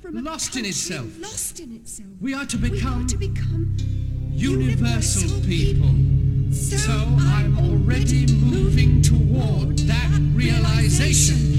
from a lost in country itself. Lost in itself. We are to become universal people. So I'm already moving toward that realization.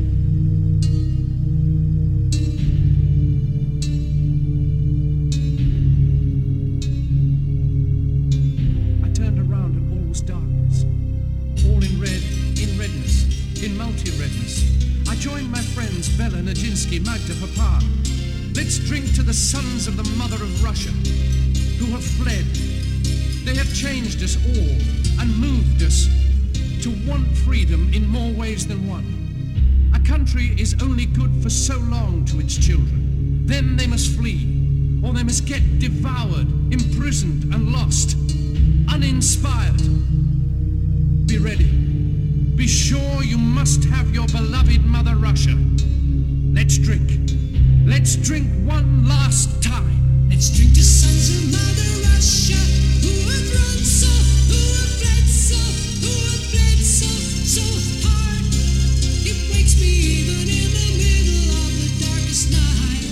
I turned around and all was darkness. All in red, in redness, in multi-redness. I joined my friends Bella, Nijinsky, Magda, Papa. Let's drink to the sons of the mother of Russia, who have fled. They have changed us all and moved us to want freedom in more ways than one. A country is only good for so long to its children. Then they must flee, or they must get devoured, imprisoned and lost, uninspired. Be ready. Be sure you must have your beloved Mother Russia. Let's drink. Let's drink one last time. Let's drink to sons of Mother Russia, who have run so, who have bled so, who have bled so, so hard. It wakes me even in the middle of the darkest night.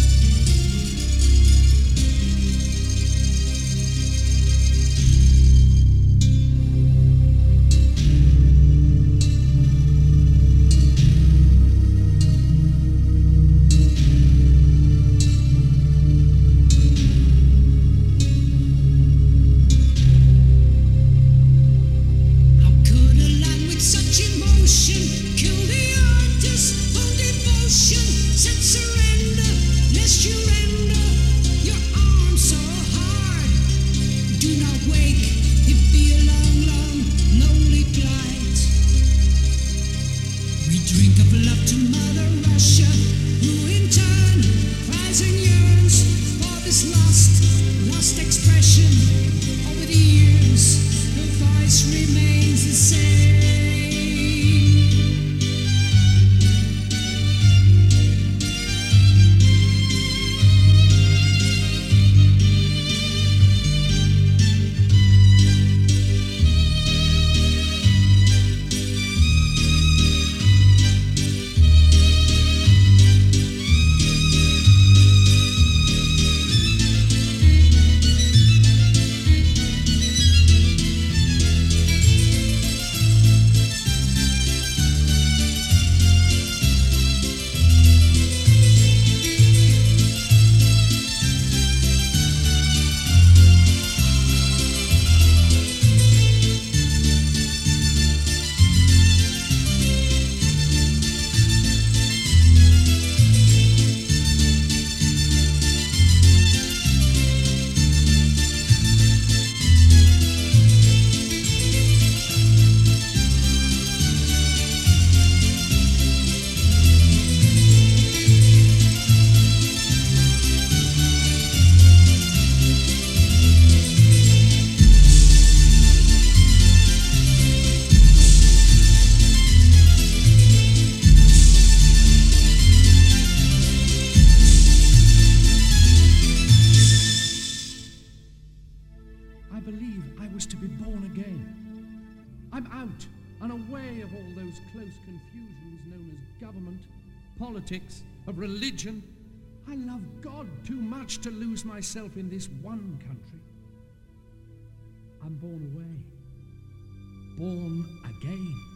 Politics, of religion. I love God too much to lose myself in this one country. I'm born away, born again.